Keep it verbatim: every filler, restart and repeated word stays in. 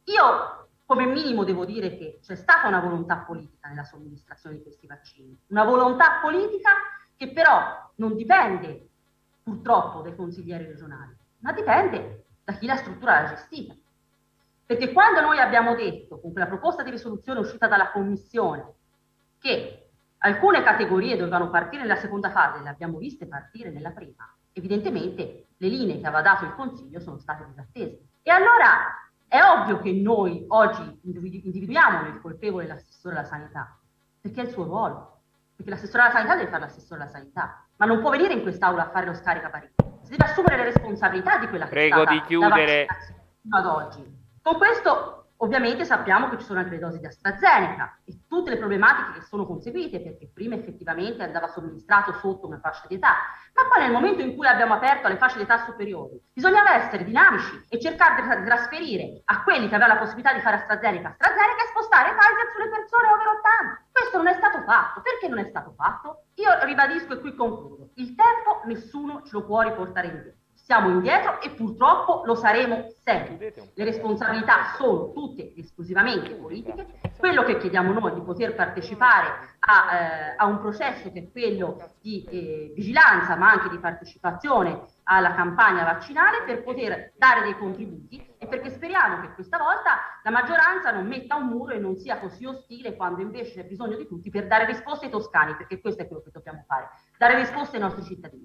Io come minimo devo dire che c'è stata una volontà politica nella somministrazione di questi vaccini, una volontà politica che però non dipende purtroppo dai consiglieri regionali, ma dipende da chi la struttura l'ha gestita. Perché quando noi abbiamo detto, con quella proposta di risoluzione uscita dalla Commissione, che alcune categorie dovevano partire nella seconda fase, le abbiamo viste partire nella prima, evidentemente le linee che aveva dato il Consiglio sono state disattese. E allora è ovvio che noi oggi individuiamo il colpevole l'assessore alla sanità, perché è il suo ruolo, perché l'assessore alla sanità deve fare l'assessore alla sanità, ma non può venire in quest'Aula a fare lo scaricabarile, si deve assumere le responsabilità di quella che Prego è stata di chiudere. la vaccinazione fino ad oggi. Con questo ovviamente sappiamo che ci sono anche le dosi di AstraZeneca e tutte le problematiche che sono conseguite, perché prima effettivamente andava somministrato sotto una fascia di età, ma poi nel momento in cui abbiamo aperto alle fasce di età superiori, bisognava essere dinamici e cercare di trasferire a quelli che avevano la possibilità di fare AstraZeneca AstraZeneca e spostare Pfizer sulle persone over ottanta. Questo non è stato fatto. Perché non è stato fatto? Io ribadisco e qui concludo. Il tempo nessuno ce lo può riportare indietro. Siamo indietro e purtroppo lo saremo sempre. Le responsabilità sono tutte esclusivamente politiche. Quello che chiediamo noi è di poter partecipare a, eh, a un processo che è quello di eh, vigilanza, ma anche di partecipazione alla campagna vaccinale per poter dare dei contributi e perché speriamo che questa volta la maggioranza non metta un muro e non sia così ostile quando invece c'è bisogno di tutti per dare risposte ai toscani, perché questo è quello che dobbiamo fare, dare risposte ai nostri cittadini.